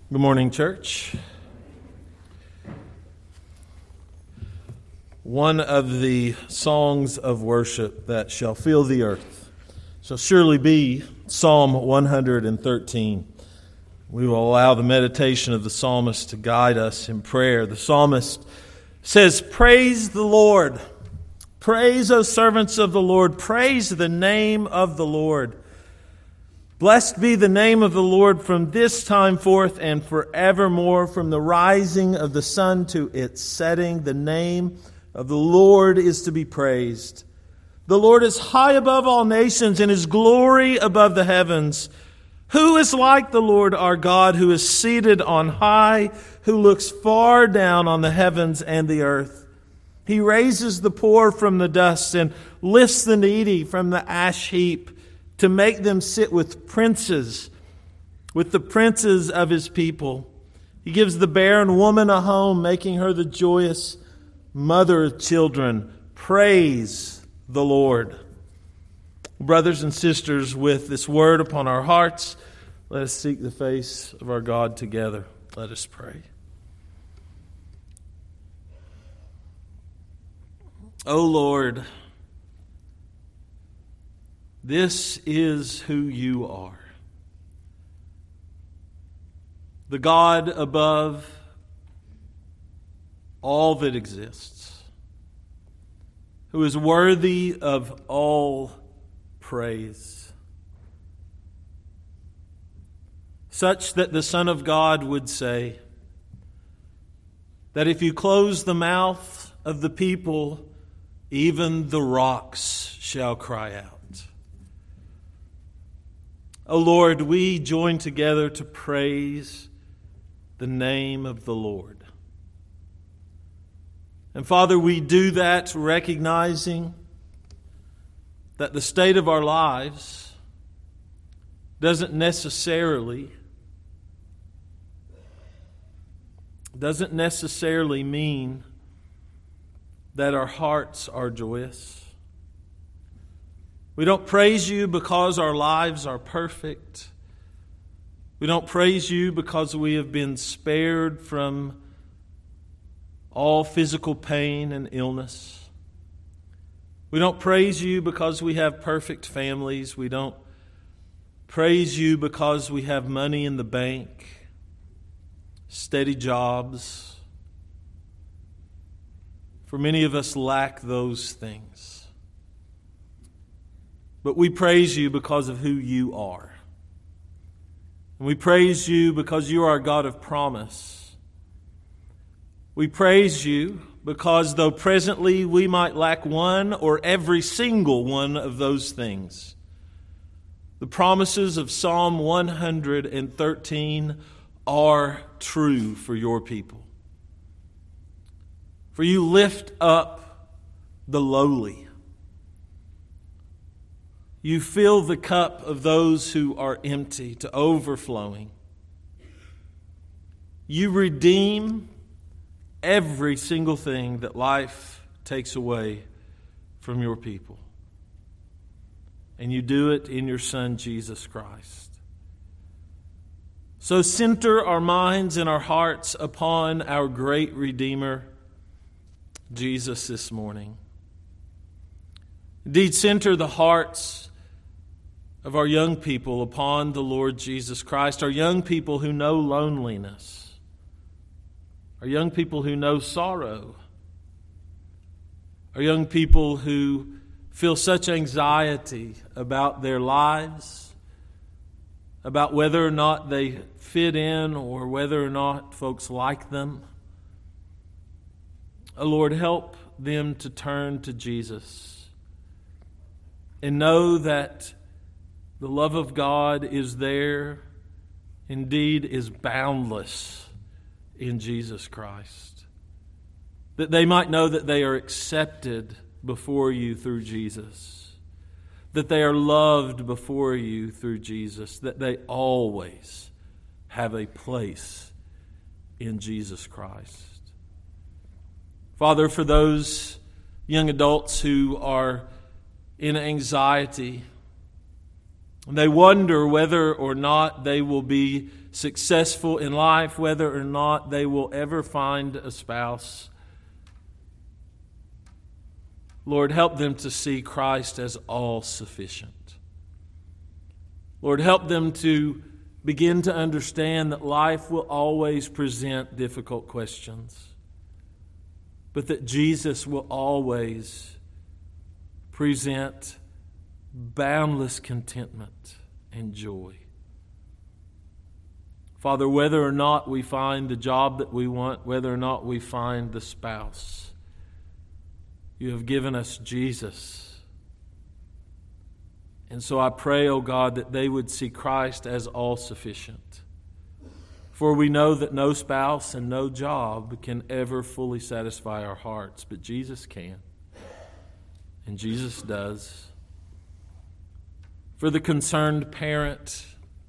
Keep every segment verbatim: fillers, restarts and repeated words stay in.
Good morning, church. One of the songs of worship that shall fill the earth shall surely be Psalm one hundred thirteen. We will allow the meditation of the psalmist to guide us in prayer. The psalmist says, "Praise the Lord. Praise, O servants of the Lord. Praise the name of the Lord. Blessed be the name of the Lord from this time forth and forevermore, from the rising of the sun to its setting. The name of the Lord is to be praised. The Lord is high above all nations, and His glory above the heavens. Who is like the Lord our God, who is seated on high, who looks far down on the heavens and the earth? He raises the poor from the dust and lifts the needy from the ash heap, to make them sit with princes, with the princes of His people. He gives the barren woman a home, making her the joyous mother of children. Praise the Lord." Brothers and sisters, with this word upon our hearts, let us seek the face of our God together. Let us pray. O Lord, this is who You are. The God above all that exists, who is worthy of all praise, such that the Son of God would say that if You close the mouth of the people, even the rocks shall cry out. O Lord, we join together to praise the name of the Lord. And Father, we do that recognizing that the state of our lives doesn't necessarily doesn't necessarily mean that our hearts are joyous. We don't praise You because our lives are perfect. We don't praise You because we have been spared from all physical pain and illness. We don't praise You because we have perfect families. We don't praise You because we have money in the bank, steady jobs. For many of us lack those things. But we praise You because of who You are. And we praise You because You are a God of promise. We praise You because though presently we might lack one or every single one of those things, the promises of Psalm one hundred thirteen are true for Your people. For You lift up the lowly. You fill the cup of those who are empty to overflowing. You redeem every single thing that life takes away from Your people. And You do it in Your Son, Jesus Christ. So center our minds and our hearts upon our great Redeemer, Jesus, this morning. Indeed, center the hearts of our young people upon the Lord Jesus Christ, our young people who know loneliness, our young people who know sorrow, our young people who feel such anxiety about their lives, about whether or not they fit in or whether or not folks like them. Oh Lord, help them to turn to Jesus and know that the love of God is there, indeed is boundless in Jesus Christ. That they might know that they are accepted before You through Jesus. That they are loved before You through Jesus. That they always have a place in Jesus Christ. Father, for those young adults who are in anxiety They wonder whether or not they will be successful in life, whether or not they will ever find a spouse. Lord, help them to see Christ as all sufficient. Lord, help them to begin to understand that life will always present difficult questions, but that Jesus will always present boundless contentment and joy. Father, whether or not we find the job that we want, whether or not we find the spouse, you have given us Jesus. And so I pray, O God, that they would see Christ as all sufficient. For we know that no spouse and no job can ever fully satisfy our hearts, but Jesus can. And Jesus does. For the concerned parent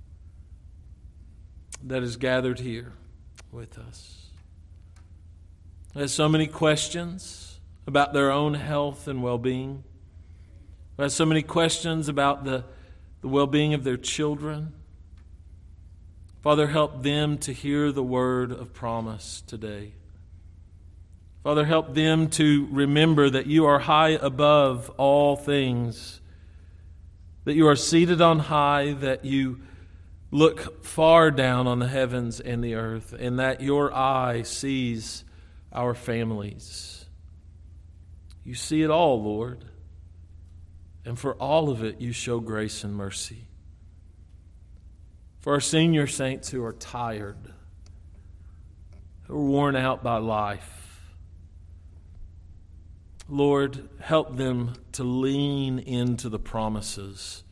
that is gathered here with us, has so many questions about their own health and well-being, has so many questions about the, the well-being of their children. Father, help them to hear the word of promise today. Father, help them to remember that you are high above all things, that you are seated on high, that you look far down on the heavens and the earth, and that your eye sees our families. You see it all, Lord, and for all of it you show grace and mercy. For our senior saints who are tired, who are worn out by life, Lord, help them to lean into the promises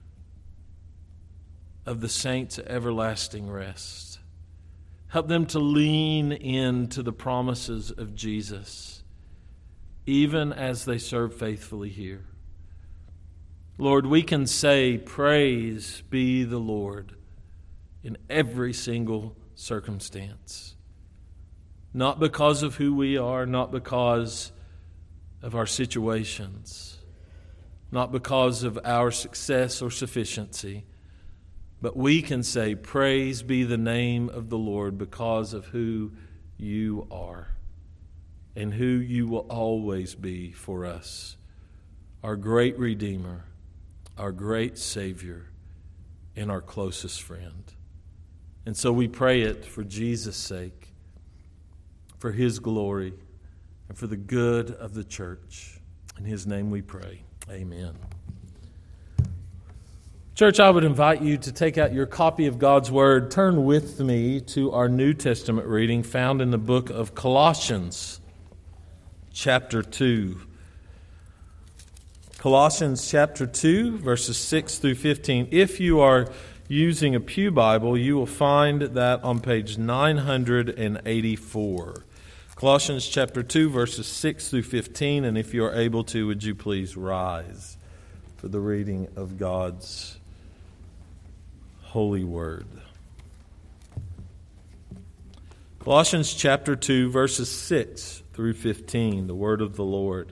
of the saints' everlasting rest. Help them to lean into the promises of Jesus, even as they serve faithfully here. Lord, we can say, praise be the Lord in every single circumstance. Not because of who we are, not because of our situations, not because of our success or sufficiency, but we can say, praise be the name of the Lord because of who you are and who you will always be for us, our great Redeemer, our great Savior, and our closest friend. And so we pray it for Jesus' sake, for His glory, and for the good of the church. In His name we pray. Amen. Church, I would invite you to take out your copy of God's Word. Turn with me to our New Testament reading found in the book of Colossians, chapter two. Colossians chapter two, verses six through fifteen. If you are using a Pew Bible, you will find that on page nine eighty-four. Colossians chapter two, verses six through fifteen. And if you are able to, would you please rise for the reading of God's holy word. Colossians chapter two, verses six through fifteen, the word of the Lord.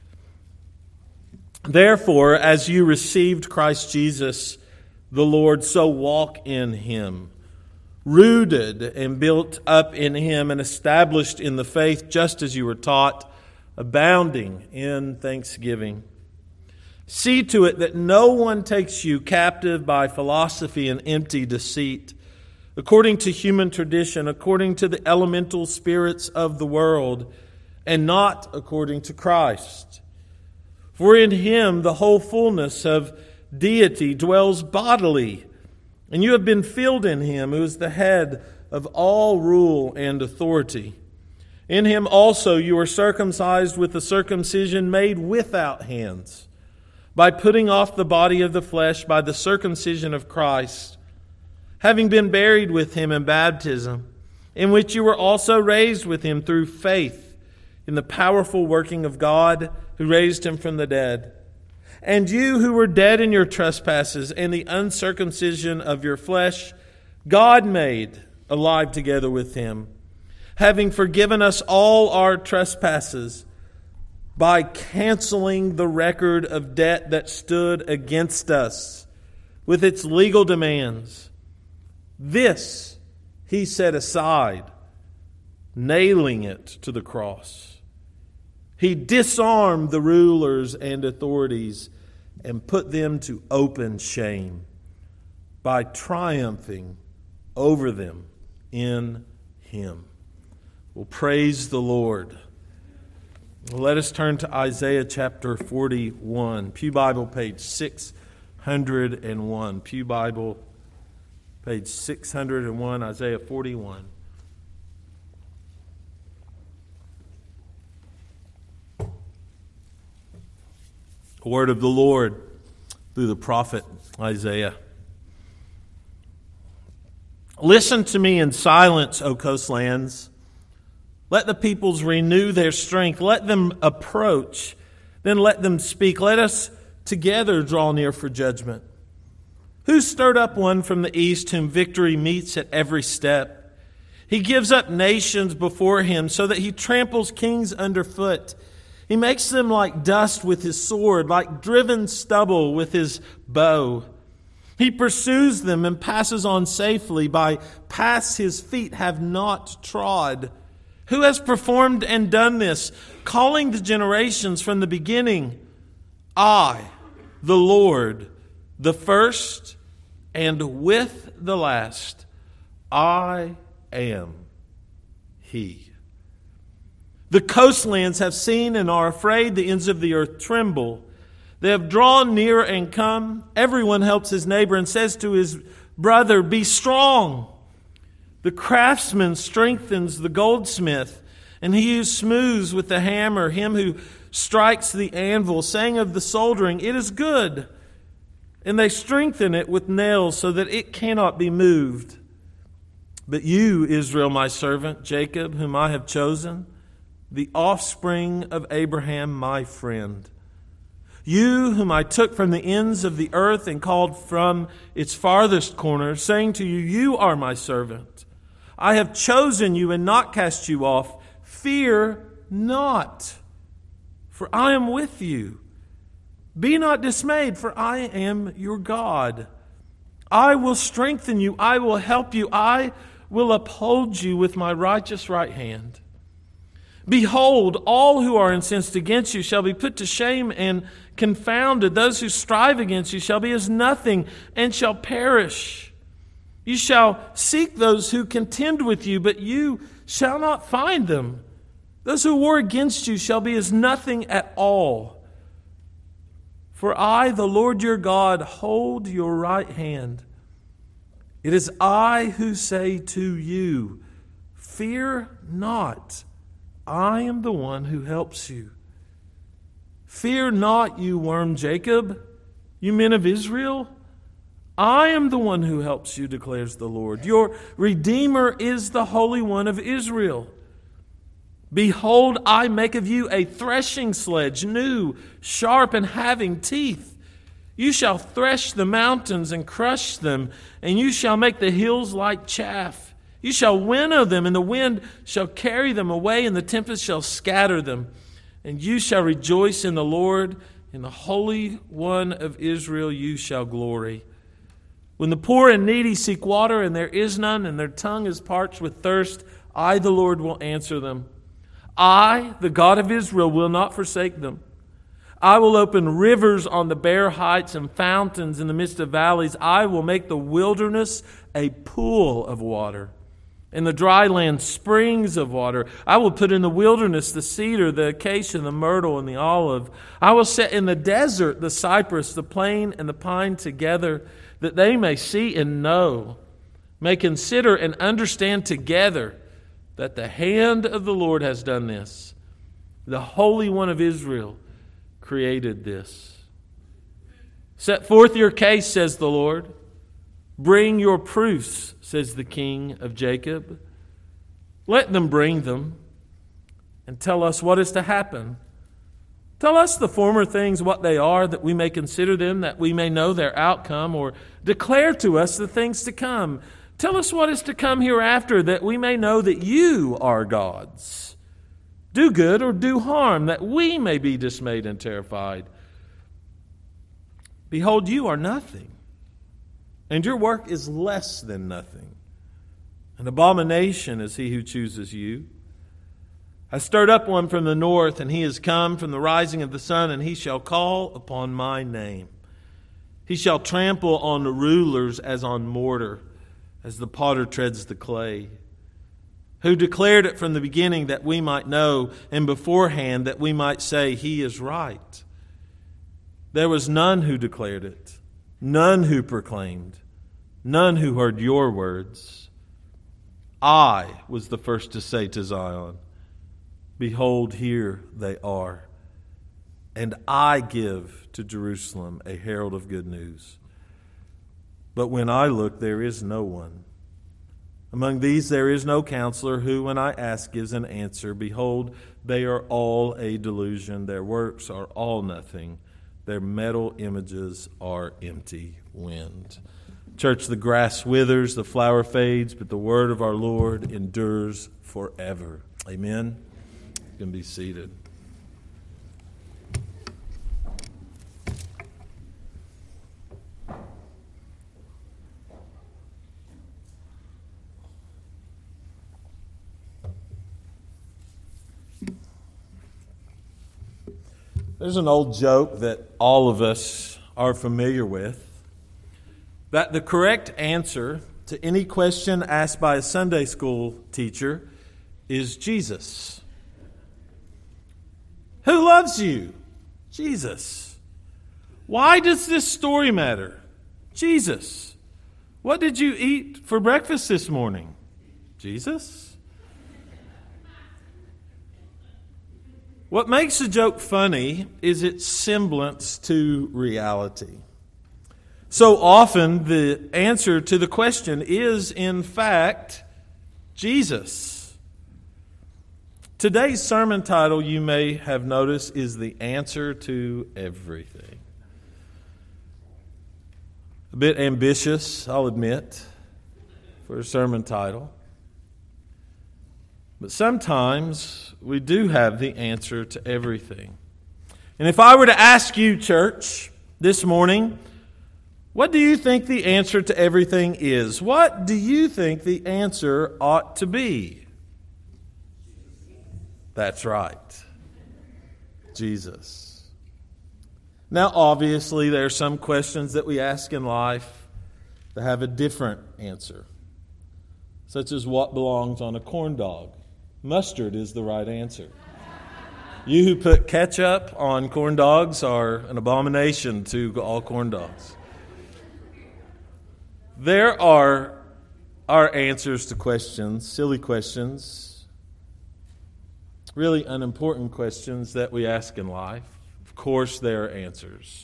Therefore, as you received Christ Jesus the Lord, so walk in Him, rooted and built up in Him and established in the faith just as you were taught, abounding in thanksgiving. See to it that no one takes you captive by philosophy and empty deceit, according to human tradition, according to the elemental spirits of the world, and not according to Christ. For in Him the whole fullness of deity dwells bodily, and you have been filled in Him, who is the head of all rule and authority. In Him also you are circumcised with the circumcision made without hands, by putting off the body of the flesh by the circumcision of Christ, having been buried with Him in baptism, in which you were also raised with Him through faith in the powerful working of God who raised Him from the dead. And you who were dead in your trespasses and the uncircumcision of your flesh, God made alive together with Him, having forgiven us all our trespasses, by canceling the record of debt that stood against us, with its legal demands. This he set aside, nailing it to the cross. He disarmed the rulers and authorities and put them to open shame by triumphing over them in Him. Well, praise the Lord. Let us turn to Isaiah chapter forty-one. Pew Bible, page six hundred one. Pew Bible, page six hundred one, Isaiah forty-one. Word of the Lord through the prophet Isaiah. Listen to me in silence, O coastlands. Let the peoples renew their strength. Let them approach. Then let them speak. Let us together draw near for judgment. Who stirred up one from the east whom victory meets at every step? He gives up nations before him so that he tramples kings underfoot. He makes them like dust with his sword, like driven stubble with his bow. He pursues them and passes on safely by paths his feet have not trod. Who has performed and done this, calling the generations from the beginning? I, the Lord, the first and with the last. I am He. The coastlands have seen and are afraid. The ends of the earth tremble. They have drawn near and come. Everyone helps his neighbor and says to his brother, be strong. The craftsman strengthens the goldsmith, and he who smooths with the hammer, him who strikes the anvil, saying of the soldering, it is good. And they strengthen it with nails so that it cannot be moved. But you, Israel, my servant, Jacob, whom I have chosen, the offspring of Abraham, my friend. You whom I took from the ends of the earth and called from its farthest corners, saying to you, you are my servant. I have chosen you and not cast you off. Fear not, for I am with you. Be not dismayed, for I am your God. I will strengthen you. I will help you. I will uphold you with my righteous right hand. Behold, all who are incensed against you shall be put to shame and confounded. Those who strive against you shall be as nothing and shall perish. You shall seek those who contend with you, but you shall not find them. Those who war against you shall be as nothing at all. For I, the Lord your God, hold your right hand. It is I who say to you, fear not. I am the one who helps you. Fear not, you worm Jacob, you men of Israel. I am the one who helps you, declares the Lord. Your Redeemer is the Holy One of Israel. Behold, I make of you a threshing sledge, new, sharp, and having teeth. You shall thresh the mountains and crush them, and you shall make the hills like chaff. You shall winnow them, and the wind shall carry them away, and the tempest shall scatter them. And you shall rejoice in the Lord, in the Holy One of Israel you shall glory. When the poor and needy seek water, and there is none, and their tongue is parched with thirst, I, the Lord, will answer them. I, the God of Israel, will not forsake them. I will open rivers on the bare heights and fountains in the midst of valleys. I will make the wilderness a pool of water, in the dry land springs of water. I will put in the wilderness the cedar, the acacia, the myrtle, and the olive. I will set in the desert the cypress, the plane, and the pine together, that they may see and know, may consider and understand together that the hand of the Lord has done this. The Holy One of Israel created this. Set forth your case, says the Lord. Bring your proofs, says the King of Jacob. Let them bring them and tell us what is to happen. Tell us the former things, what they are, that we may consider them, that we may know their outcome, or declare to us the things to come. Tell us what is to come hereafter, that we may know that you are gods. Do good or do harm, that we may be dismayed and terrified. Behold, you are nothing. and your work is less than nothing. An abomination is he who chooses you. I stirred up one from the north, and he is come from the rising of the sun, and he shall call upon my name. He shall trample on the rulers as on mortar, as the potter treads the clay. Who declared it from the beginning that we might know, and beforehand that we might say he is right. There was none who declared it, none who proclaimed, none who heard your words. I was the first to say to Zion, behold, here they are. And I give to Jerusalem a herald of good news. But when I look, there is no one. Among these there is no counselor who, when I ask, gives an answer. Behold, they are all a delusion. Their works are all nothing. Their metal images are empty wind. Church, the grass withers, the flower fades, but the word of our Lord endures forever. Amen. You can be seated. There's an old joke that all of us are familiar with, that the correct answer to any question asked by a Sunday school teacher is Jesus. Who loves you? Jesus. Why does this story matter? Jesus. What did you eat for breakfast this morning? Jesus. What makes a joke funny is its semblance to reality. So often the answer to the question is, in fact, Jesus. Today's sermon title, you may have noticed, is The Answer to Everything. A bit ambitious, I'll admit, for a sermon title. But sometimes we do have the answer to everything. And if I were to ask you, church, this morning, what do you think the answer to everything is? What do you think the answer ought to be? That's right. Jesus. Now, obviously, there are some questions that we ask in life that have a different answer, such as what belongs on a corn dog. Mustard is the right answer. You who put ketchup on corn dogs are an abomination to all corn dogs. There are our answers to questions, silly questions, really unimportant questions that we ask in life. Of course, there are answers.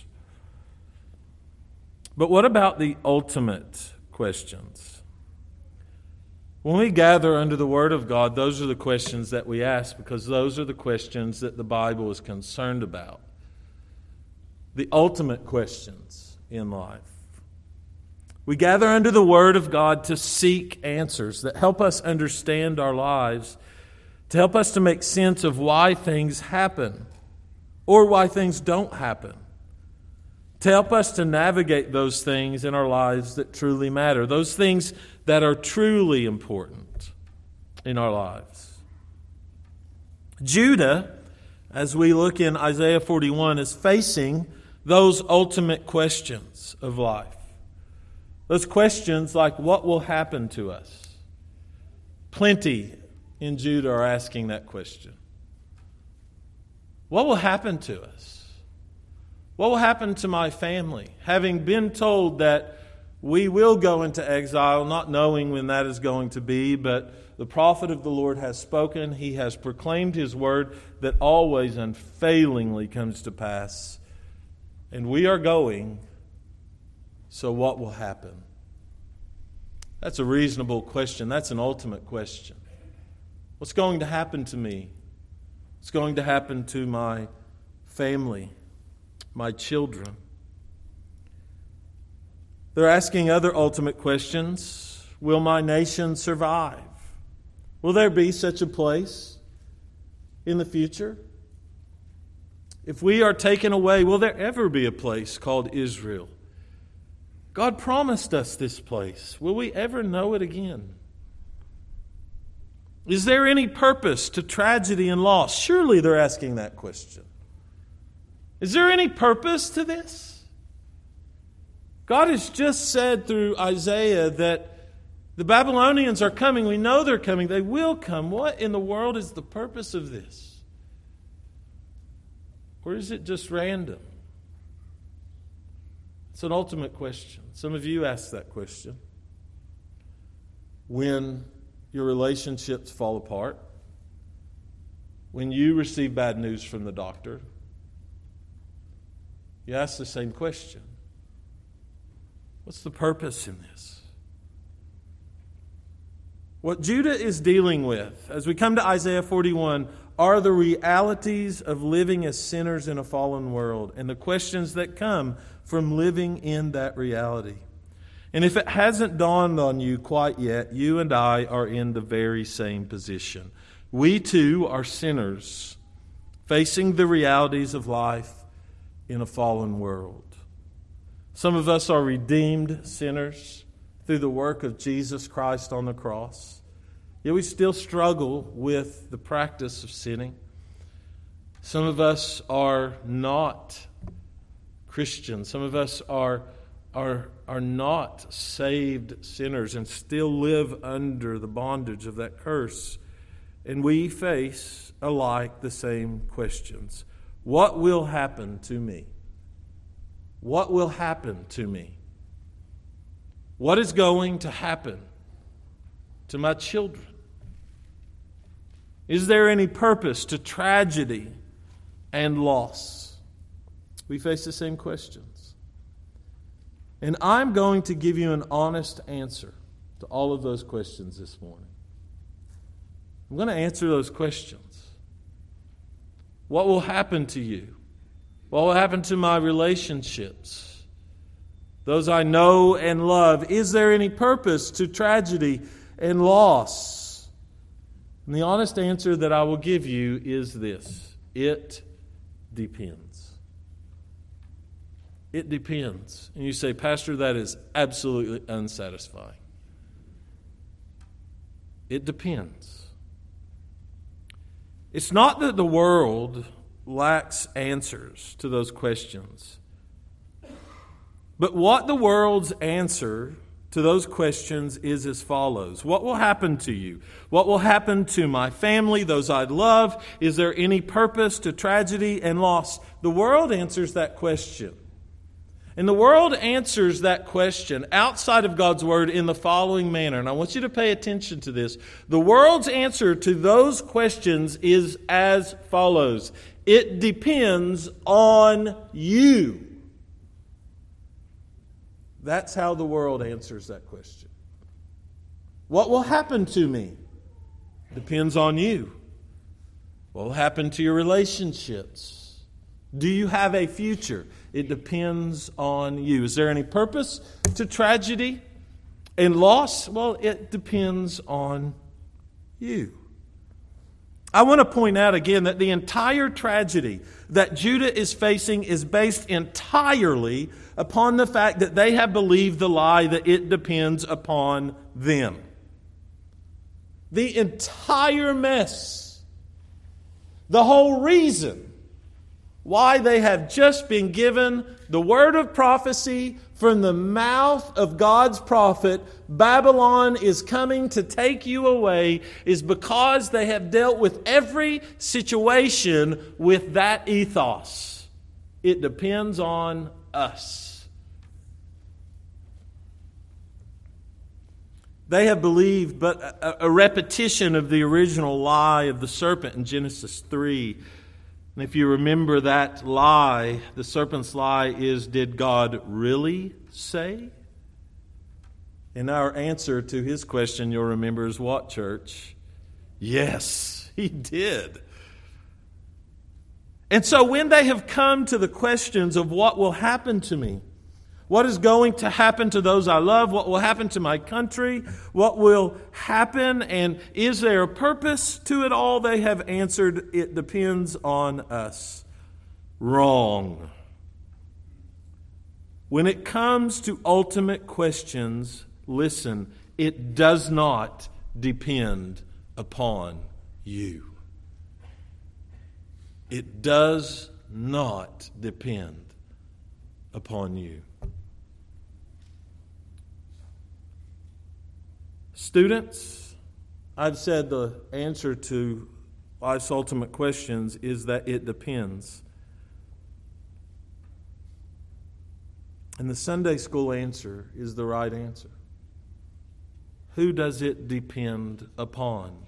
But what about the ultimate questions? When we gather under the Word of God, those are the questions that we ask, because those are the questions that the Bible is concerned about. The ultimate questions in life. We gather under the Word of God to seek answers that help us understand our lives, to help us to make sense of why things happen or why things don't happen, to help us to navigate those things in our lives that truly matter, those things that are truly important in our lives. Judah, as we look in Isaiah forty-one, is facing those ultimate questions of life. Those questions like, what will happen to us? Plenty in Judah are asking that question. What will happen to us? What will happen to my family? Having been told that we will go into exile, not knowing when that is going to be, but the prophet of the Lord has spoken. He has proclaimed his word that always unfailingly comes to pass. And we are going, so what will happen? That's a reasonable question. That's an ultimate question. What's going to happen to me? What's going to happen to my family, my children? They're asking other ultimate questions. Will my nation survive? Will there be such a place in the future? If we are taken away, will there ever be a place called Israel? God promised us this place. Will we ever know it again? Is there any purpose to tragedy and loss? Surely they're asking that question. Is there any purpose to this? God has just said through Isaiah that the Babylonians are coming. We know they're coming. They will come. What in the world is the purpose of this? Or is it just random? It's an ultimate question. Some of you ask that question. When your relationships fall apart, when you receive bad news from the doctor, you ask the same question. What's the purpose in this? What Judah is dealing with, as we come to Isaiah forty-one, are the realities of living as sinners in a fallen world and the questions that come from living in that reality. And if it hasn't dawned on you quite yet, you and I are in the very same position. We too are sinners facing the realities of life in a fallen world. Some of us are redeemed sinners through the work of Jesus Christ on the cross. Yet we still struggle with the practice of sinning. Some of us are not Christians. Some of us are, are, are not saved sinners and still live under the bondage of that curse. And we face alike the same questions. What will happen to me? What will happen to me? What is going to happen to my children? Is there any purpose to tragedy and loss? We face the same questions. And I'm going to give you an honest answer to all of those questions this morning. I'm going to answer those questions. What will happen to you? What will happen to my relationships? Those I know and love. Is there any purpose to tragedy and loss? And the honest answer that I will give you is this. It depends. It depends. And you say, Pastor, that is absolutely unsatisfying. It depends. It's not that the world lacks answers to those questions. But what the world's answer to those questions is as follows. What will happen to you? What will happen to my family, those I love? Is there any purpose to tragedy and loss? The world answers that question. And the world answers that question outside of God's Word in the following manner. And I want you to pay attention to this. The world's answer to those questions is as follows. It depends on you. That's how the world answers that question. What will happen to me? Depends on you. What will happen to your relationships? Do you have a future? It depends on you. Is there any purpose to tragedy and loss? Well, it depends on you. I want to point out again that the entire tragedy that Judah is facing is based entirely upon the fact that they have believed the lie that it depends upon them. The entire mess, the whole reason why they have just been given the word of prophecy from the mouth of God's prophet, Babylon is coming to take you away, is because they have dealt with every situation with that ethos. It depends on us. They have believed but a, a repetition of the original lie of the serpent in Genesis three. And if you remember that lie, the serpent's lie is, did God really say? And our answer to his question, you'll remember, is what, church? Yes, he did. And so when they have come to the questions of what will happen to me, what is going to happen to those I love? What will happen to my country? What will happen? And is there a purpose to it all? They have answered, it depends on us. Wrong. When it comes to ultimate questions, listen, it does not depend upon you. It does not depend upon you. Students, I've said the answer to life's ultimate questions is that it depends. And the Sunday school answer is the right answer. Who does it depend upon?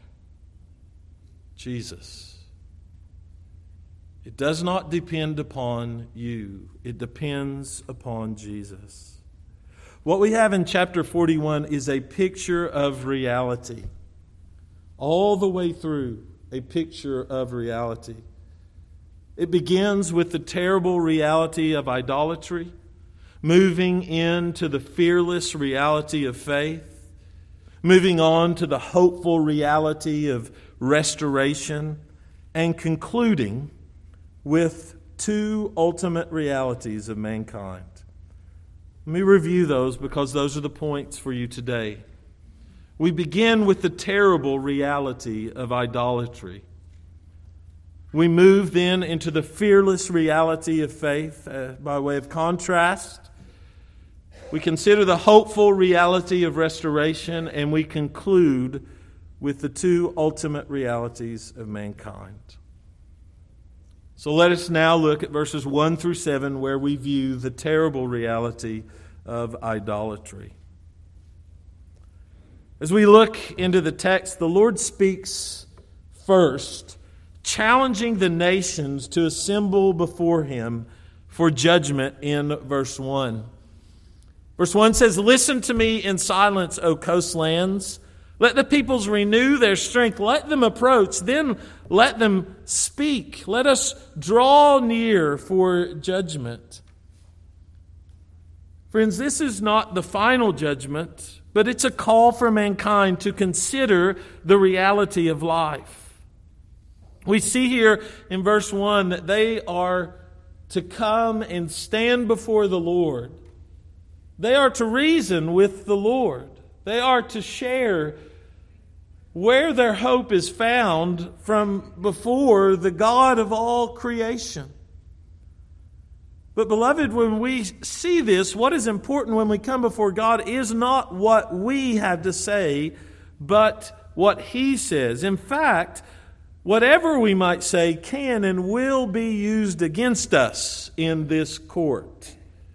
Jesus. It does not depend upon you. It depends upon Jesus. What we have in chapter forty-one is a picture of reality. All the way through, a picture of reality. It begins with the terrible reality of idolatry, moving into the fearless reality of faith, moving on to the hopeful reality of restoration, and concluding with two ultimate realities of mankind. Let me review those because those are the points for you today. We begin with the terrible reality of idolatry. We move then into the fearless reality of faith uh, by way of contrast. We consider the hopeful reality of restoration, and we conclude with the two ultimate realities of mankind. So let us now look at verses one through seven, where we view the terrible reality of idolatry. As we look into the text, the Lord speaks first, challenging the nations to assemble before Him for judgment in verse one. Verse one says, "Listen to me in silence, O coastlands. Let the peoples renew their strength. Let them approach, then let them speak. Let us draw near for judgment." Friends, this is not the final judgment, but it's a call for mankind to consider the reality of life. We see here in verse one that they are to come and stand before the Lord. They are to reason with the Lord. They are to share where their hope is found from before the God of all creation. But beloved, when we see this, what is important when we come before God is not what we have to say, but what He says. In fact, whatever we might say can and will be used against us in this court,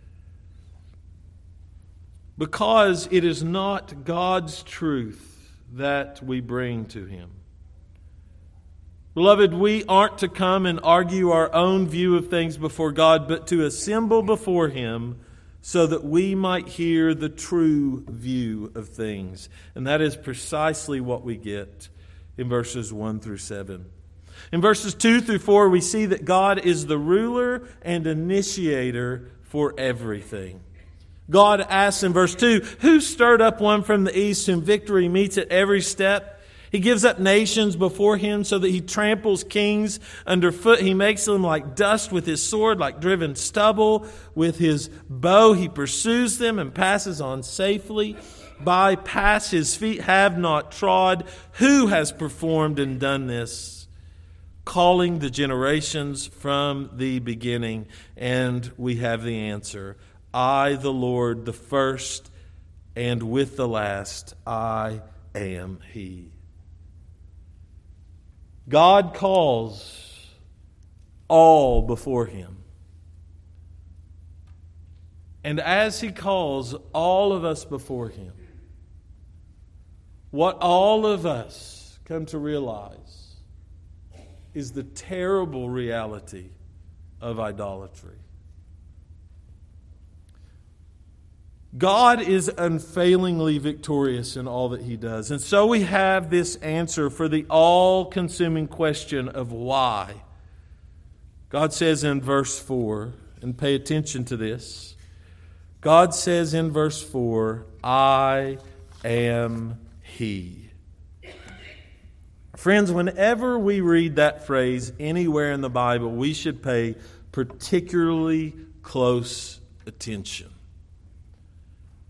because it is not God's truth that we bring to Him. Beloved, we aren't to come and argue our own view of things before God, but to assemble before Him so that we might hear the true view of things. And that is precisely what we get in verses one through seven. In verses two through four, we see that God is the ruler and initiator for everything. God asks in verse two, "Who stirred up one from the east whom victory meets at every step? He gives up nations before Him so that He tramples kings underfoot. He makes them like dust with His sword, like driven stubble. With His bow He pursues them and passes on safely. By paths His feet have not trod. Who has performed and done this? Calling the generations from the beginning." And we have the answer. "I, the Lord, the first, and with the last, I am He." God calls all before Him. And as He calls all of us before Him, what all of us come to realize is the terrible reality of idolatry. God is unfailingly victorious in all that He does. And so we have this answer for the all-consuming question of why. God says in verse four, and pay attention to this, God says in verse four, "I am He." Friends, whenever we read that phrase anywhere in the Bible, we should pay particularly close attention.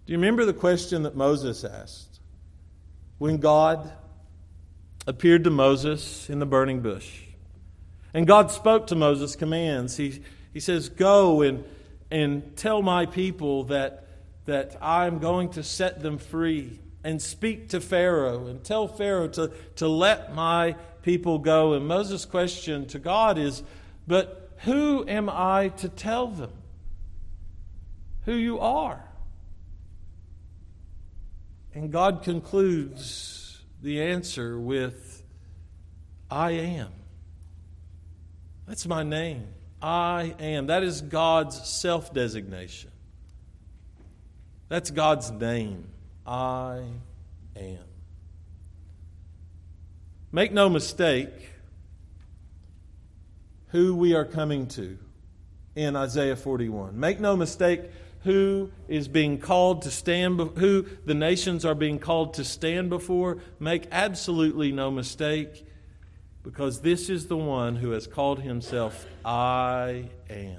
Do you remember the question that Moses asked when God appeared to Moses in the burning bush? And God spoke to Moses commands. He, he says, go and, and tell my people that, that I'm going to set them free, and speak to Pharaoh and tell Pharaoh to, to let my people go. And Moses' question to God is, but who am I to tell them who you are? And God concludes the answer with, I am. That's my name. I am. That is God's self-designation. That's God's name. I am. Make no mistake who we are coming to in Isaiah forty-one. Make no mistake who is being called to stand, who the nations are being called to stand before. Make absolutely no mistake, because this is the one who has called himself I am.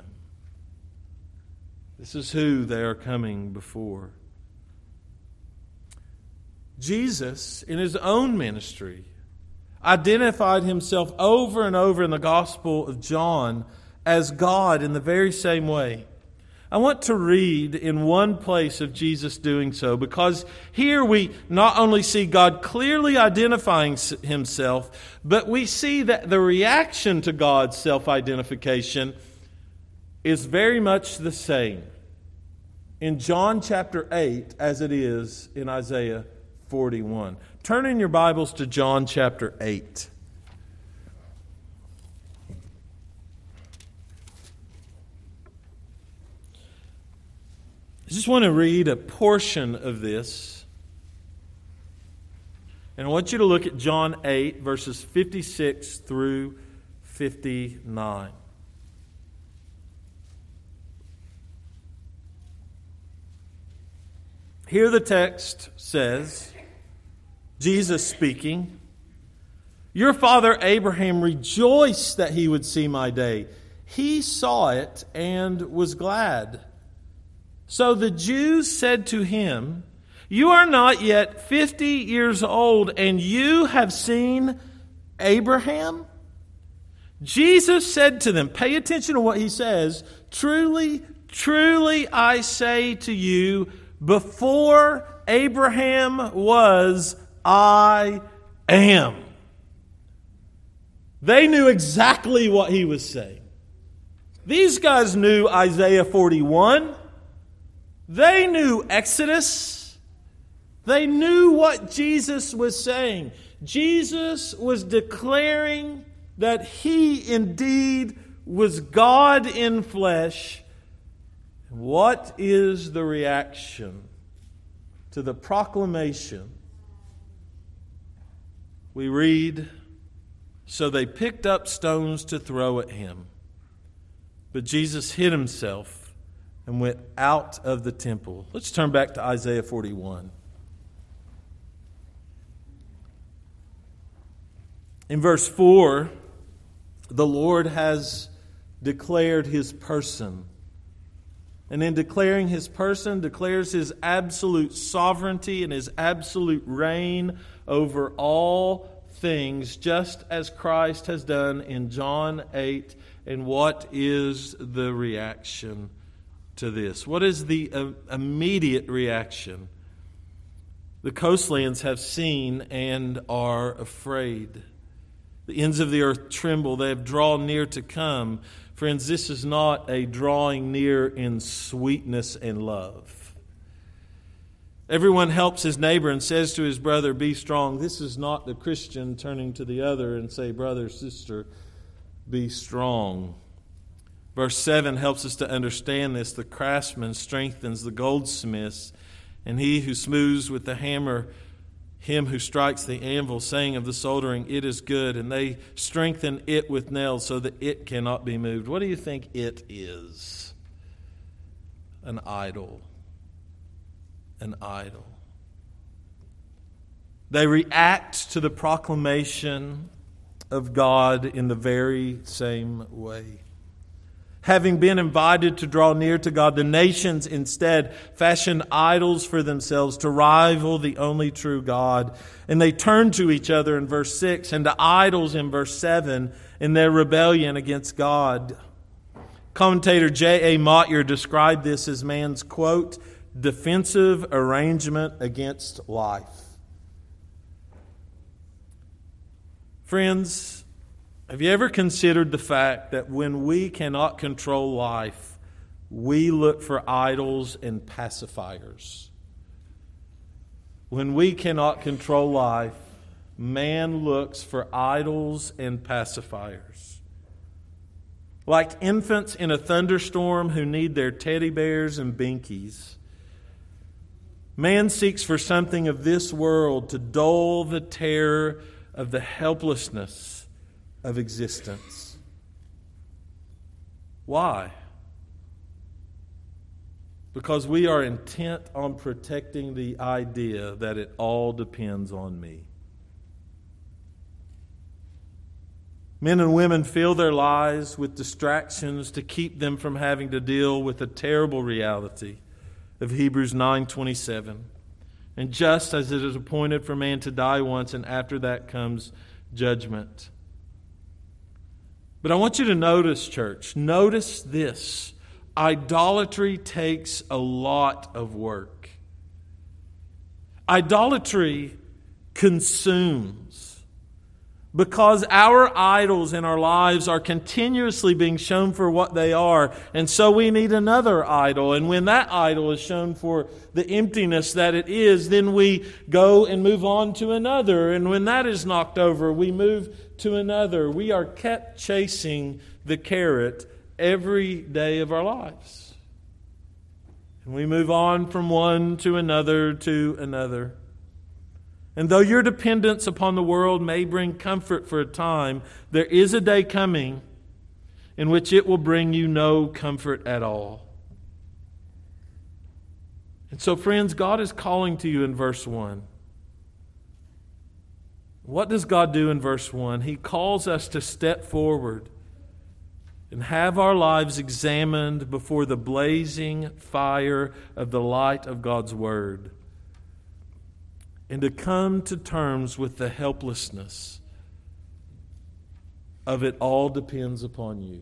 This is who they are coming before. Jesus, in his own ministry, identified himself over and over in the Gospel of John as God in the very same way. I want to read in one place of Jesus doing so, because here we not only see God clearly identifying himself, but we see that the reaction to God's self-identification is very much the same in John chapter eight as it is in Isaiah forty-one. Turn in your Bibles to John chapter eight. I just want to read a portion of this. And I want you to look at John eight, verses fifty-six through fifty-nine. Here the text says, Jesus speaking, your father Abraham rejoiced that he would see my day. He saw it and was glad. So the Jews said to him, you are not yet fifty years old, and you have seen Abraham? Jesus said to them, pay attention to what he says, truly, truly I say to you, before Abraham was, I am. They knew exactly what he was saying. These guys knew Isaiah forty-one. They knew Exodus. They knew what Jesus was saying. Jesus was declaring that he indeed was God in flesh. What is the reaction to the proclamation? We read, so they picked up stones to throw at him. But Jesus hid himself and went out of the temple. Let's turn back to Isaiah forty-one. In verse four, the Lord has declared his person. And in declaring his person, declares his absolute sovereignty and his absolute reign over all things, just as Christ has done in John eight. And what is the reaction to this? What is the uh, immediate reaction? The coastlands have seen and are afraid. The ends of the earth tremble. They have drawn near to come. Friends, this is not a drawing near in sweetness and love. Everyone helps his neighbor and says to his brother, be strong. This is not the Christian turning to the other and say, brother, sister, be strong. Verse seven helps us to understand this. The craftsman strengthens the goldsmiths, and he who smooths with the hammer him who strikes the anvil, saying of the soldering, it is good, and they strengthen it with nails so that it cannot be moved. What do you think it is? An idol. An idol. They react to the proclamation of God in the very same way. Having been invited to draw near to God, the nations instead fashioned idols for themselves to rival the only true God. And they turned to each other in verse six and to idols in verse seven in their rebellion against God. Commentator J A Motyer described this as man's, quote, defensive arrangement against life. Friends, have you ever considered the fact that when we cannot control life, we look for idols and pacifiers? When we cannot control life, man looks for idols and pacifiers. Like infants in a thunderstorm who need their teddy bears and binkies, man seeks for something of this world to dull the terror of the helplessness of existence. Why? Because we are intent on protecting the idea that it all depends on me. Men and women fill their lives with distractions to keep them from having to deal with the terrible reality of Hebrews nine twenty-seven. And just as it is appointed for man to die once, and after that comes judgment. But I want you to notice, church, notice this. Idolatry takes a lot of work. Idolatry consumes. Because our idols in our lives are continuously being shown for what they are. And so we need another idol. And when that idol is shown for the emptiness that it is, then we go and move on to another. And when that is knocked over, we move to another. We are kept chasing the carrot every day of our lives. And we move on from one to another to another. And though your dependence upon the world may bring comfort for a time, there is a day coming in which it will bring you no comfort at all. And so, friends, God is calling to you in verse one. What does God do in verse one? He calls us to step forward and have our lives examined before the blazing fire of the light of God's Word, and to come to terms with the helplessness of it all depends upon you.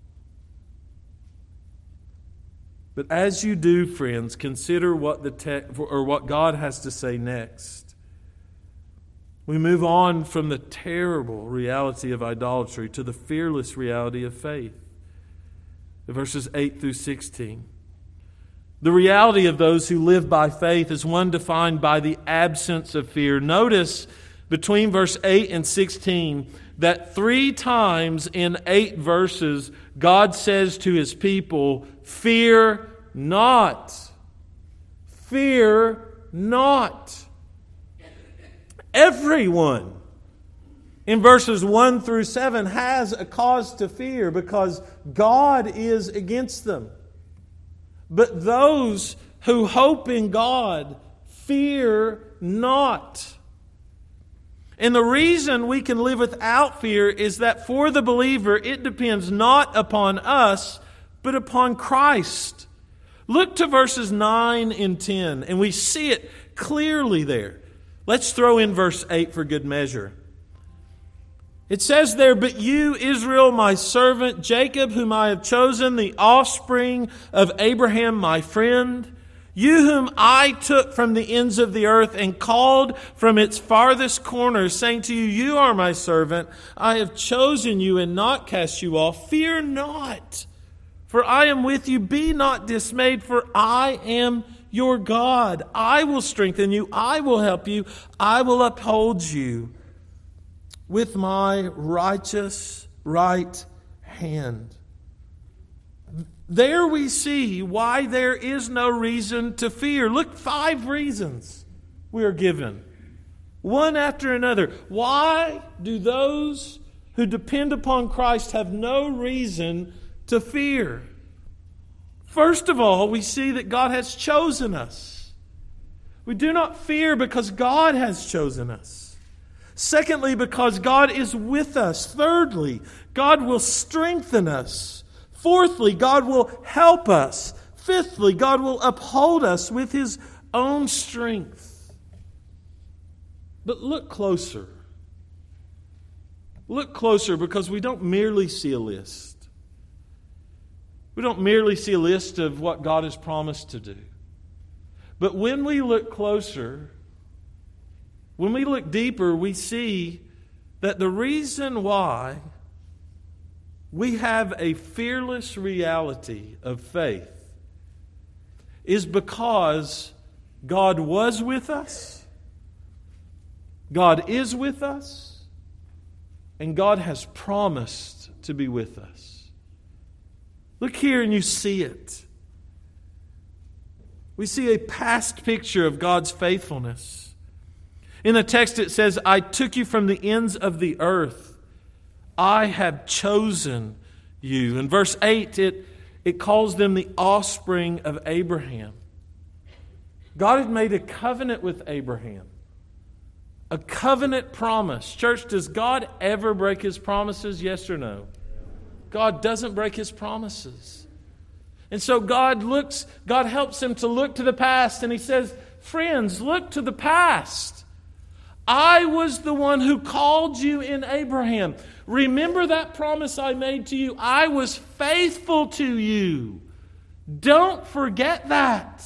But as you do, friends, consider what the te- or what God has to say next. We move on from the terrible reality of idolatry to the fearless reality of faith. Verses eight through sixteen. The reality of those who live by faith is one defined by the absence of fear. Notice between verse eight and sixteen that three times in eight verses God says to His people, fear not. Fear not. Everyone in verses one through seven has a cause to fear because God is against them. But those who hope in God fear not. And the reason we can live without fear is that for the believer, it depends not upon us, but upon Christ. Look to verses nine and ten, and we see it clearly there. Let's throw in verse eight for good measure. It says there, but you, Israel, my servant, Jacob, whom I have chosen, the offspring of Abraham, my friend, you whom I took from the ends of the earth and called from its farthest corners, saying to you, you are my servant, I have chosen you and not cast you off. Fear not, for I am with you. Be not dismayed, for I am your God. I will strengthen you. I will help you. I will uphold you with my righteous right hand. There we see why there is no reason to fear. Look, five reasons we are given, one after another. Why do those who depend upon Christ have no reason to fear? First of all, we see that God has chosen us. We do not fear because God has chosen us. Secondly, because God is with us. Thirdly, God will strengthen us. Fourthly, God will help us. Fifthly, God will uphold us with His own strength. But look closer. Look closer, because we don't merely see a list. We don't merely see a list of what God has promised to do. But when we look closer, when we look deeper, we see that the reason why we have a fearless reality of faith is because God was with us, God is with us, and God has promised to be with us. Look here and you see it. We see a past picture of God's faithfulness. In the text it says, I took you from the ends of the earth. I have chosen you. In verse eight, it, it calls them the offspring of Abraham. God had made a covenant with Abraham. A covenant promise. Church, does God ever break His promises? Yes or no? God doesn't break His promises. And so God looks, God helps him to look to the past, and He says, friends, look to the past. I was the one who called you in Abraham. Remember that promise I made to you? I was faithful to you. Don't forget that.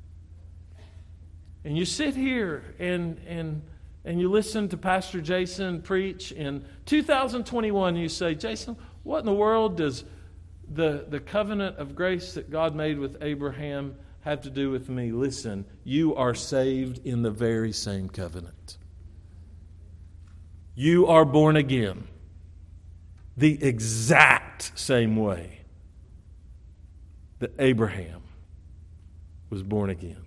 And you sit here and and and you listen to Pastor Jason preach in two thousand twenty-one, and you say, Jason, what in the world does the, the covenant of grace that God made with Abraham have to do with me? Listen, you are saved in the very same covenant. You are born again the exact same way that Abraham was born again.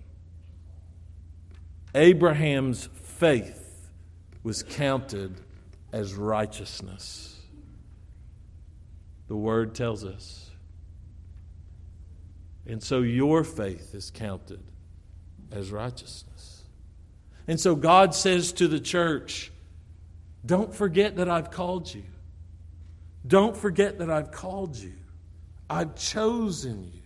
Abraham's faith was counted as righteousness. The Word tells us. And so your faith is counted as righteousness. And so God says to the church, don't forget that I've called you. Don't forget that I've called you. I've chosen you.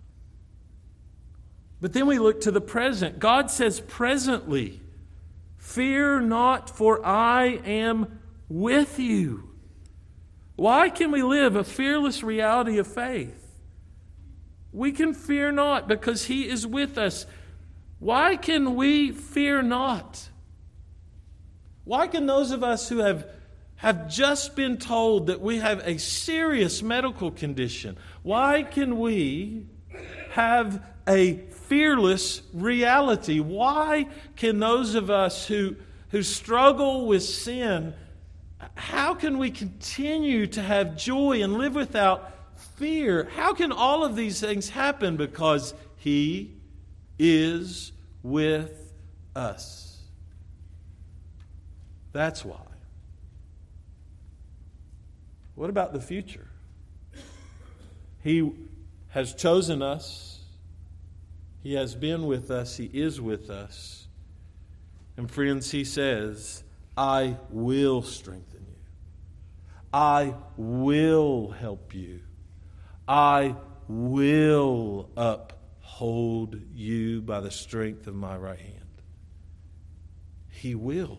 But then we look to the present. God says presently, fear not, for I am with you. Why can we live a fearless reality of faith? We can fear not because He is with us. Why can we fear not? Why can those of us who have, have just been told that we have a serious medical condition, why can we have a fearless reality? Why can those of us who, who struggle with sin, how can we continue to have joy and live without fear? How can all of these things happen? Because He is with us. That's why. What about the future? He has chosen us. He has been with us. He is with us. And friends, He says, I will strengthen you. I will help you. I will uphold you by the strength of my right hand. He will.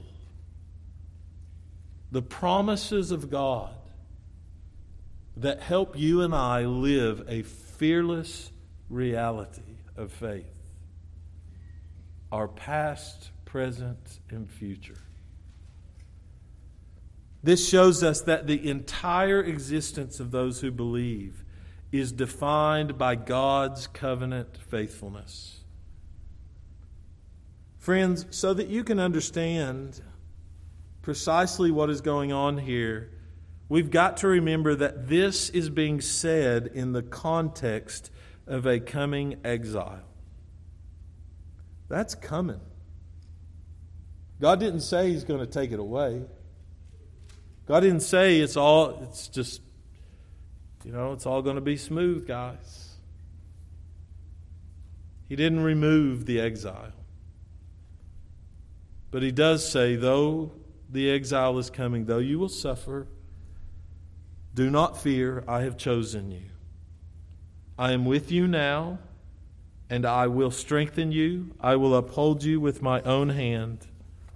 The promises of God that help you and I live a fearless reality of faith are past, present, and future. This shows us that the entire existence of those who believe is defined by God's covenant faithfulness. Friends, so that you can understand precisely what is going on here, we've got to remember that this is being said in the context of a coming exile. That's coming. God didn't say He's going to take it away. God didn't say it's all, it's just, you know, it's all going to be smooth, guys. He didn't remove the exile. But He does say, though the exile is coming, though you will suffer, do not fear, I have chosen you. I am with you now, and I will strengthen you. I will uphold you with my own hand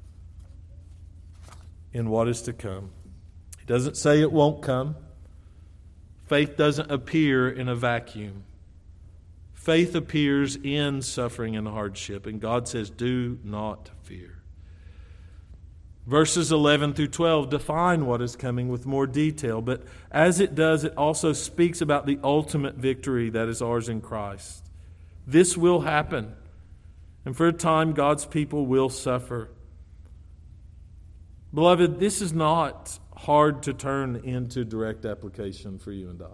in what is to come. He doesn't say it won't come. Faith doesn't appear in a vacuum. Faith appears in suffering and hardship, and God says, do not fear. Verses eleven through twelve define what is coming with more detail, but as it does, it also speaks about the ultimate victory that is ours in Christ. This will happen, and for a time God's people will suffer. Beloved, this is not hard to turn into direct application for you and I.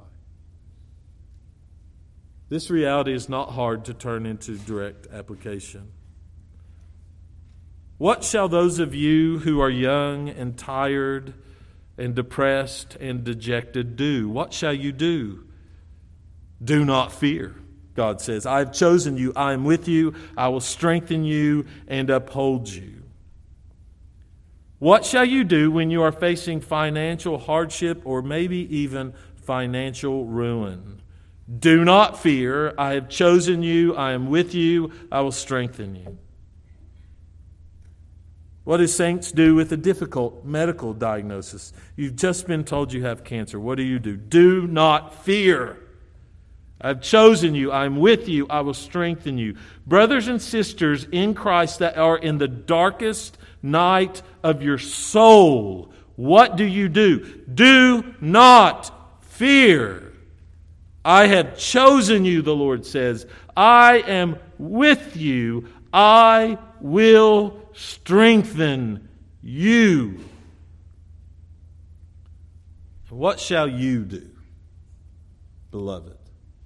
This reality is not hard to turn into direct application. What shall those of you who are young and tired and depressed and dejected do? What shall you do? Do not fear, God says. I have chosen you. I am with you. I will strengthen you and uphold you. What shall you do when you are facing financial hardship or maybe even financial ruin? Do not fear. I have chosen you. I am with you. I will strengthen you. What do saints do with a difficult medical diagnosis? You've just been told you have cancer. What do you do? Do not fear. I've chosen you. I'm with you. I will strengthen you. Brothers and sisters in Christ that are in the darkest night of your soul, what do you do? Do not fear. I have chosen you, the Lord says. I am with you. I will strengthen you. What shall you do, beloved?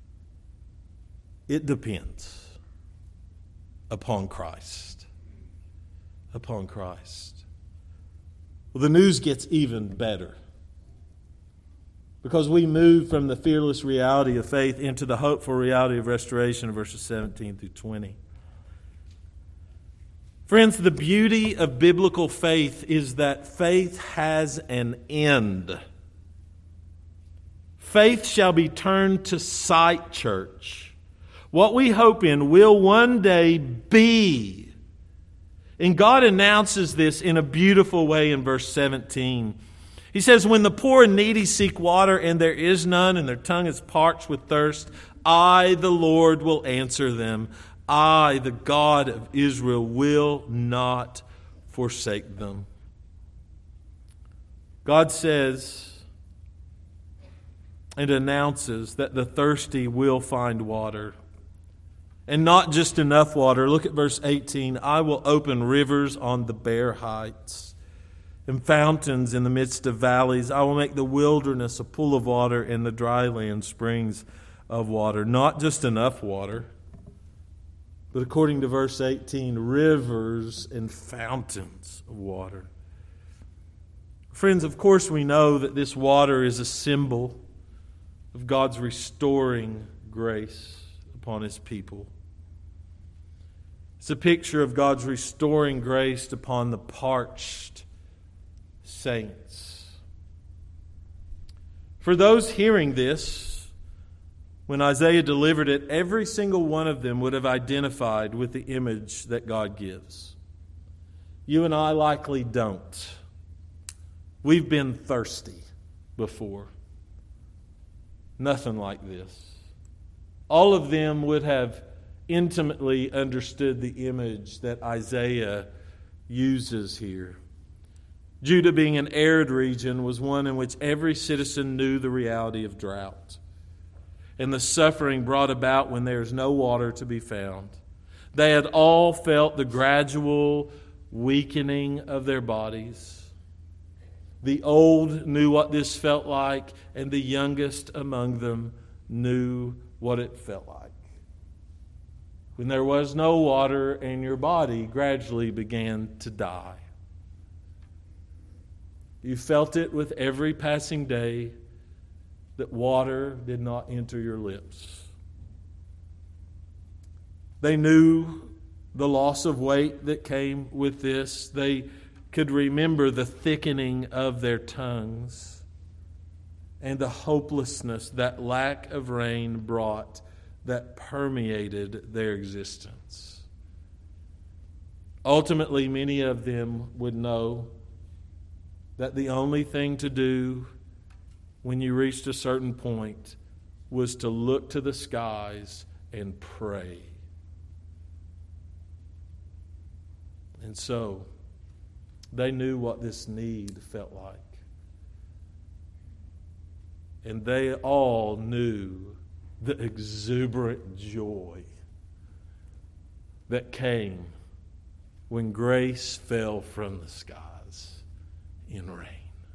It depends upon Christ. Upon Christ. Well, the news gets even better, because we move from the fearless reality of faith into the hopeful reality of restoration in verses seventeen through twenty. Friends, the beauty of biblical faith is that faith has an end. Faith shall be turned to sight, church. What we hope in will one day be. And God announces this in a beautiful way in verse seventeen. He says, when the poor and needy seek water and there is none and their tongue is parched with thirst, I, the Lord, will answer them. I, the God of Israel, will not forsake them. God says and announces that the thirsty will find water. And not just enough water. Look at verse eighteen. I will open rivers on the bare heights and fountains in the midst of valleys. I will make the wilderness a pool of water and the dry land springs of water. Not just enough water, but according to verse eighteen, rivers and fountains of water. Friends, of course we know that this water is a symbol of God's restoring grace upon His people. It's a picture of God's restoring grace upon the parched saints. For those hearing this, when Isaiah delivered it, every single one of them would have identified with the image that God gives. You and I likely don't. We've been thirsty before. Nothing like this. All of them would have intimately understood the image that Isaiah uses here. Judah, being an arid region, was one in which every citizen knew the reality of drought and the suffering brought about when there is no water to be found. They had all felt the gradual weakening of their bodies. The old knew what this felt like, and the youngest among them knew what it felt like. When there was no water and your body gradually began to die. You felt it with every passing day that water did not enter your lips. They knew the loss of weight that came with this. They could remember the thickening of their tongues and the hopelessness that lack of rain brought that permeated their existence. Ultimately, many of them would know that the only thing to do when you reached a certain point was to look to the skies and pray. And so, they knew what this need felt like. And they all knew the exuberant joy that came when grace fell from the skies in rain.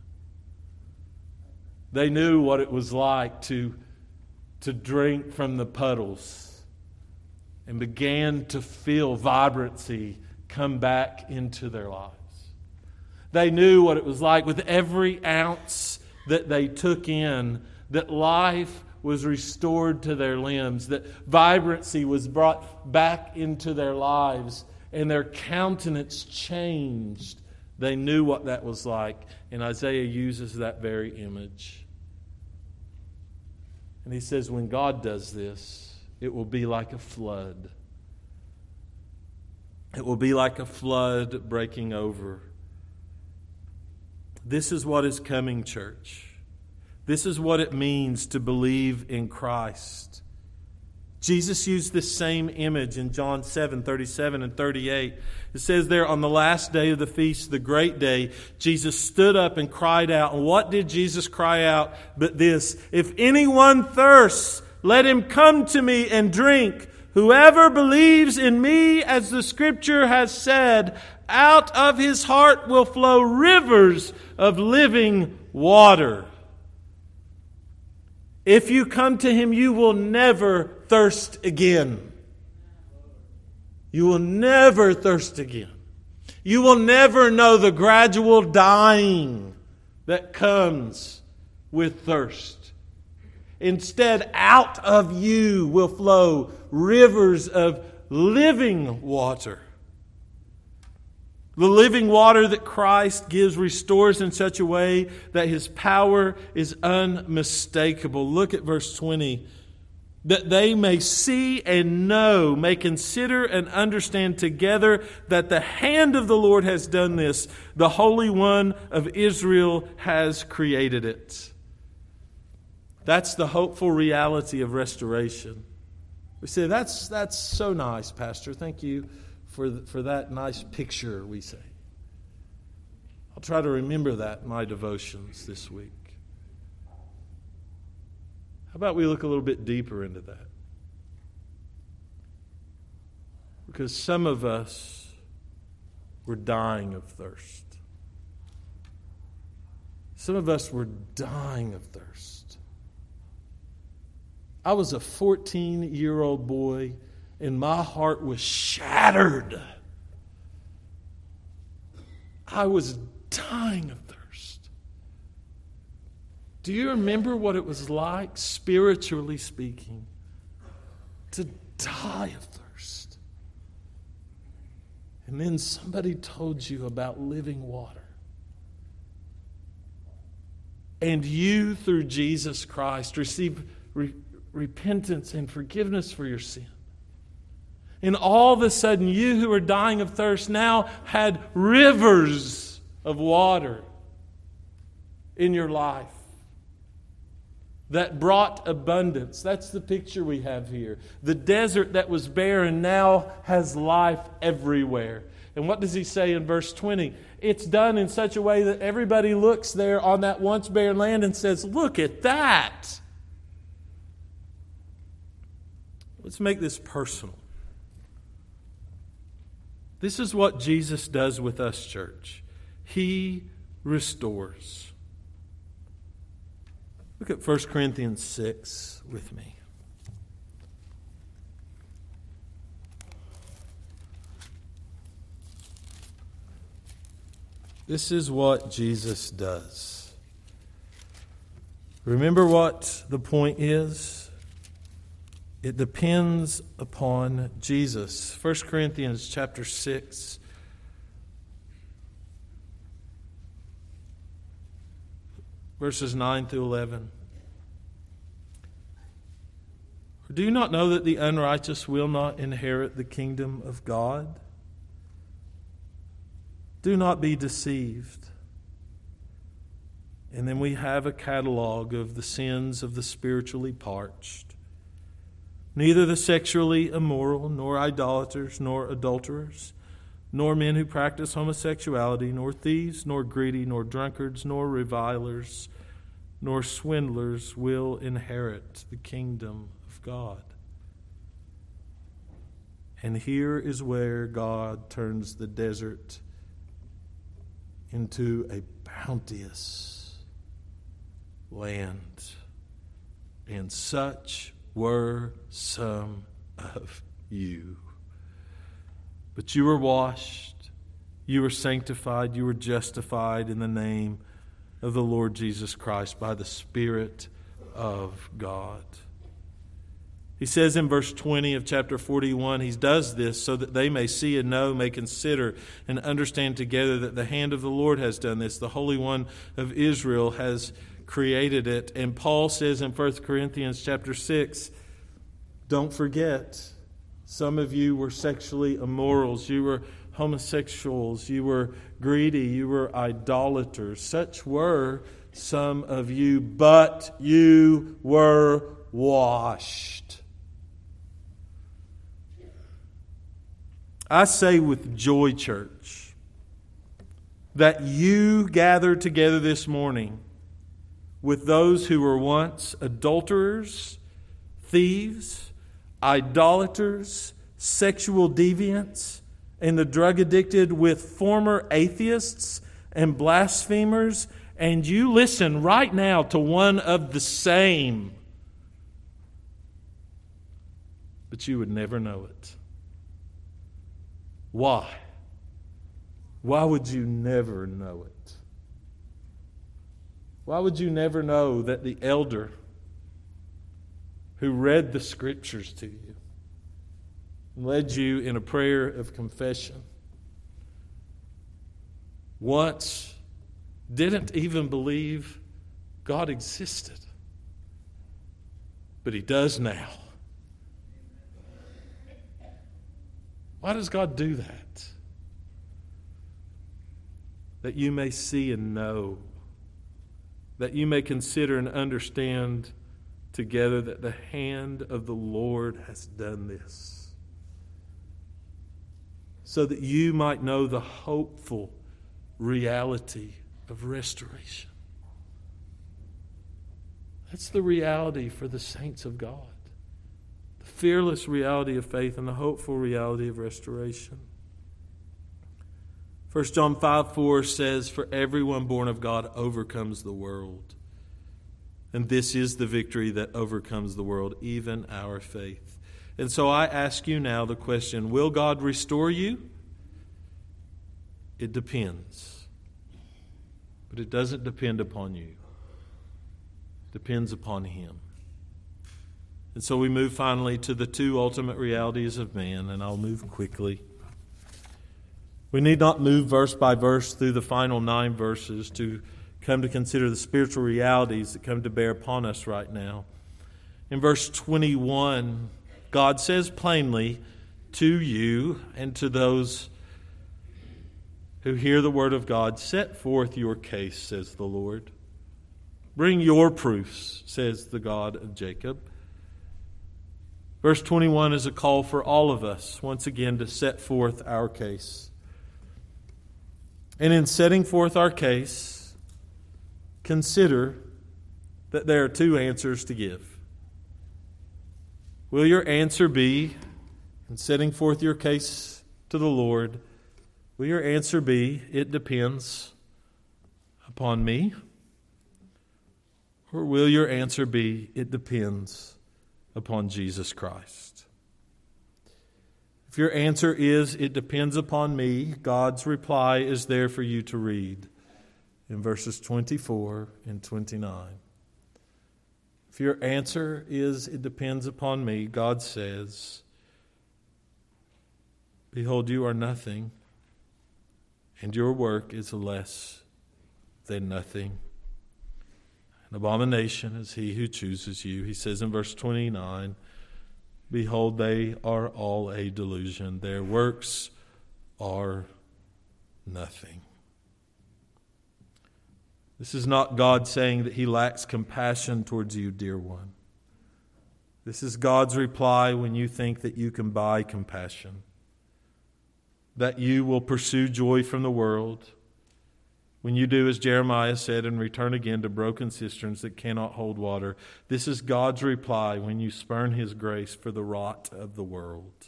They knew what it was like to, to drink from the puddles and began to feel vibrancy come back into their lives. They knew what it was like with every ounce that they took in, that life was restored to their limbs, that vibrancy was brought back into their lives, and their countenance changed. They knew what that was like, and Isaiah uses that very image. And he says, when God does this, it will be like a flood. It will be like a flood breaking over. This is what is coming, church. This is what it means to believe in Christ. Jesus used this same image in John seven, thirty-seven and thirty-eight. It says there, on the last day of the feast, the great day, Jesus stood up and cried out. And what did Jesus cry out but this? If anyone thirsts, let him come to me and drink. Whoever believes in me, as the Scripture has said, out of his heart will flow rivers of living water. If you come to Him, you will never thirst again. You will never thirst again. You will never know the gradual dying that comes with thirst. Instead, out of you will flow rivers of living water. The living water that Christ gives restores in such a way that His power is unmistakable. Look at verse twenty. That they may see and know, may consider and understand together that the hand of the Lord has done this. The Holy One of Israel has created it. That's the hopeful reality of restoration. We say, that's, that's so nice, Pastor. Thank you for, for that nice picture, we say. I'll try to remember that in my devotions this week. How about we look a little bit deeper into that? Because some of us were dying of thirst. Some of us were dying of thirst. I was a fourteen-year-old boy, and my heart was shattered. I was dying of thirst. Do you remember what it was like, spiritually speaking, to die of thirst? And then somebody told you about living water. And you, through Jesus Christ, receive re- repentance and forgiveness for your sin. And all of a sudden, you who were dying of thirst now had rivers of water in your life that brought abundance. That's the picture we have here. The desert that was barren now has life everywhere. And what does he say in verse twenty? It's done in such a way that everybody looks there on that once barren land and says, look at that. Let's make this personal. This is what Jesus does with us, church. He restores. Look at First Corinthians six with me. This is what Jesus does. Remember what the point is? It depends upon Jesus. First Corinthians chapter six. Verses nine through eleven. Do you not know that the unrighteous will not inherit the kingdom of God? Do not be deceived. And then we have a catalog of the sins of the spiritually parched. Neither the sexually immoral, nor idolaters, nor adulterers, nor men who practice homosexuality, nor thieves, nor greedy, nor drunkards, nor revilers, nor swindlers will inherit the kingdom of God. And here is where God turns the desert into a bounteous land. And such were some of you. But you were washed, you were sanctified, you were justified in the name of the Lord Jesus Christ by the Spirit of God. He says in verse twenty of chapter forty-one, he does this so that they may see and know, may consider and understand together that the hand of the Lord has done this. The Holy One of Israel has created it. And Paul says in First Corinthians chapter six, don't forget, some of you were sexually immorals, you were homosexuals, you were greedy, you were idolaters. Such were some of you, but you were washed. I say with joy, church, that you gathered together this morning with those who were once adulterers, thieves, idolaters, sexual deviants, and the drug addicted, with former atheists and blasphemers, and you listen right now to one of the same, but you would never know it. Why? Why would you never know it? Why would you never know that the elder who read the Scriptures to you and led you in a prayer of confession once didn't even believe God existed, but he does now? Why does God do that? That you may see and know, that you may consider and understand together that the hand of the Lord has done this, so that you might know the hopeful reality of restoration. That's the reality for the saints of God. The fearless reality of faith and the hopeful reality of restoration. First John five four says, "For everyone born of God overcomes the world. And this is the victory that overcomes the world, even our faith." And so I ask you now the question, will God restore you? It depends. But it doesn't depend upon you. It depends upon Him. And so we move finally to the two ultimate realities of man, and I'll move quickly. We need not move verse by verse through the final nine verses to come to consider the spiritual realities that come to bear upon us right now. In verse twenty-one, God says plainly to you and to those who hear the word of God, "Set forth your case," says the Lord. "Bring your proofs," says the God of Jacob. Verse twenty-one is a call for all of us, once again, to set forth our case. And in setting forth our case, consider that there are two answers to give. Will your answer be, in setting forth your case to the Lord, will your answer be, "It depends upon me"? Or will your answer be, "It depends upon Jesus Christ"? If your answer is, "It depends upon me," God's reply is there for you to read in verses twenty-four and twenty-nine. If your answer is, "It depends upon me," God says, "Behold, you are nothing, and your work is less than nothing. An abomination is he who chooses you." He says in verse twenty-nine, Behold, they are all a delusion. Their works are nothing. This is not God saying that He lacks compassion towards you, dear one. This is God's reply when you think that you can buy compassion, that you will pursue joy from the world, when you do as Jeremiah said and return again to broken cisterns that cannot hold water. This is God's reply when you spurn His grace for the rot of the world.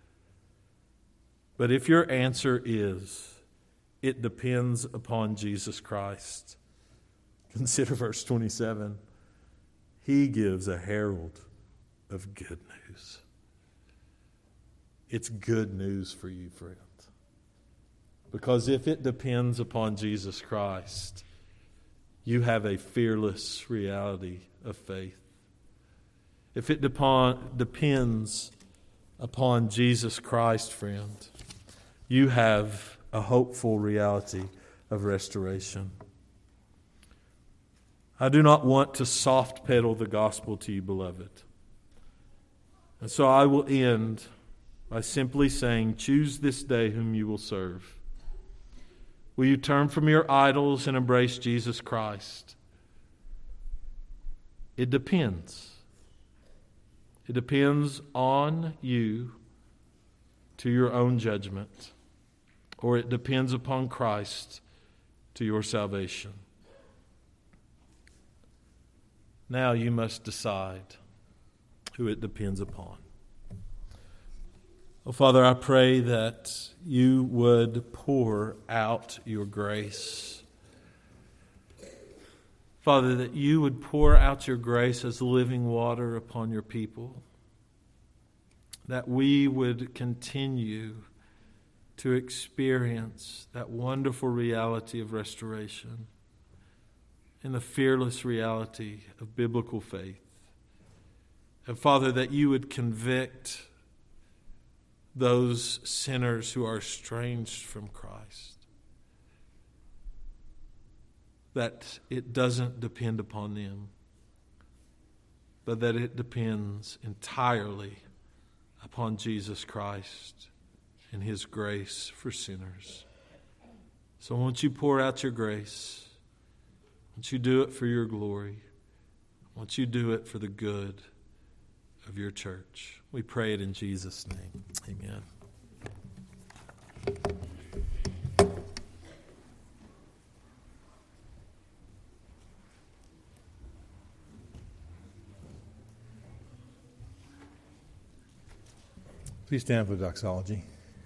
But if your answer is, it depends upon Jesus Christ, consider verse twenty-seven. He gives a herald of good news. It's good news for you, friend. Because if it depends upon Jesus Christ, you have a fearless reality of faith. If it depend, depends upon Jesus Christ, friend, you have a hopeful reality of restoration. I do not want to soft pedal the gospel to you, beloved. And so I will end by simply saying, choose this day whom you will serve. Will you turn from your idols and embrace Jesus Christ? It depends. It depends on you to your own judgment, or it depends upon Christ to your salvation. Now you must decide who it depends upon. Oh, Father, I pray that you would pour out your grace. Father, that you would pour out your grace as living water upon your people. That we would continue to experience that wonderful reality of restoration and the fearless reality of biblical faith. And Father, that you would convict those sinners who are estranged from Christ. That it doesn't depend upon them, but that it depends entirely upon Jesus Christ and His grace for sinners. So won't you pour out your grace? Won't you do it for your glory? Won't you do it for the good of your church? We pray it in Jesus' name. Amen. Please stand for the doxology.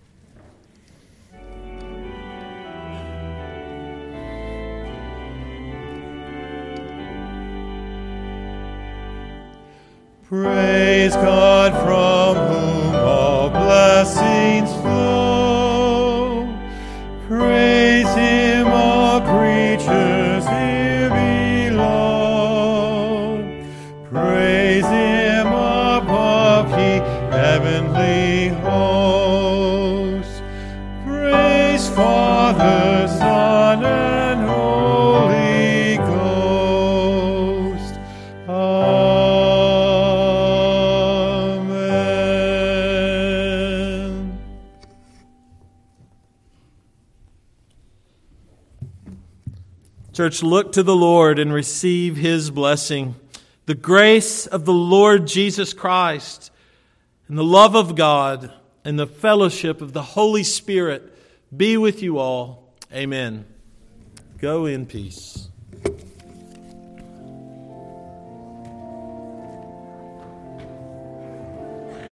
Praise God, from whom all blessings flow. Praise Him, all creatures here below. Praise Him above, ye heavenly hosts. Praise Father, Son, and Holy Ghost. Amen. Church, look to the Lord and receive His blessing. The grace of the Lord Jesus Christ and the love of God and the fellowship of the Holy Spirit be with you all. Amen. Go in peace.